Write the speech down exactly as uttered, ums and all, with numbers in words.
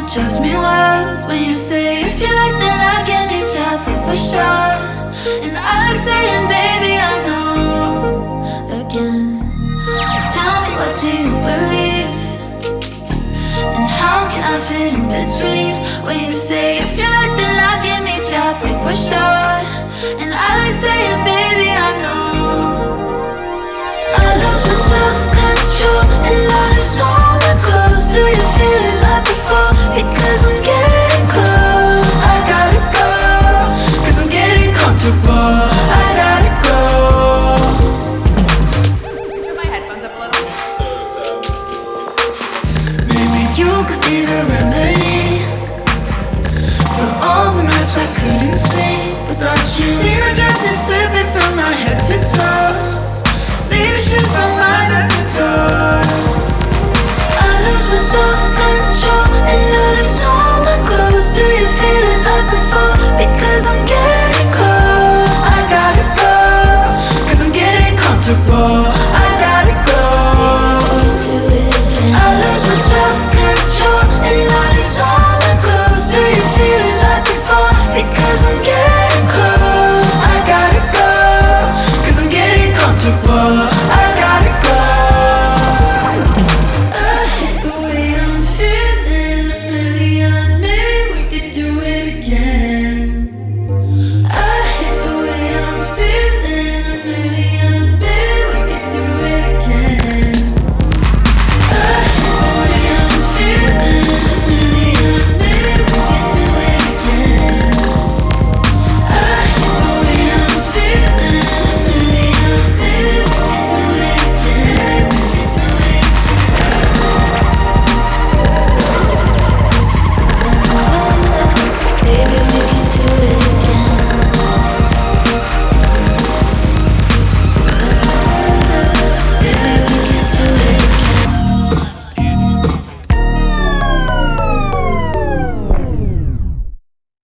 drives me wild when you say if you like, then I can meet you halfway for sure. And I like saying, baby, I know again. Tell me, what do you believe? And how can I fit in between? When you say if you like, then I can meet you halfway for sure. And I like saying, baby, I know. I lose my self-control and I lose all my clothes. Do you feel it like before? Because I'm getting close. I gotta go, cause I'm getting comfortable. I gotta go. Turn my headphones up a little. Maybe you could be the remedy for all the nights I couldn't sleep without you. See the distance slipping from my head to toe. Leave shoes my mind at the door. I lose myself.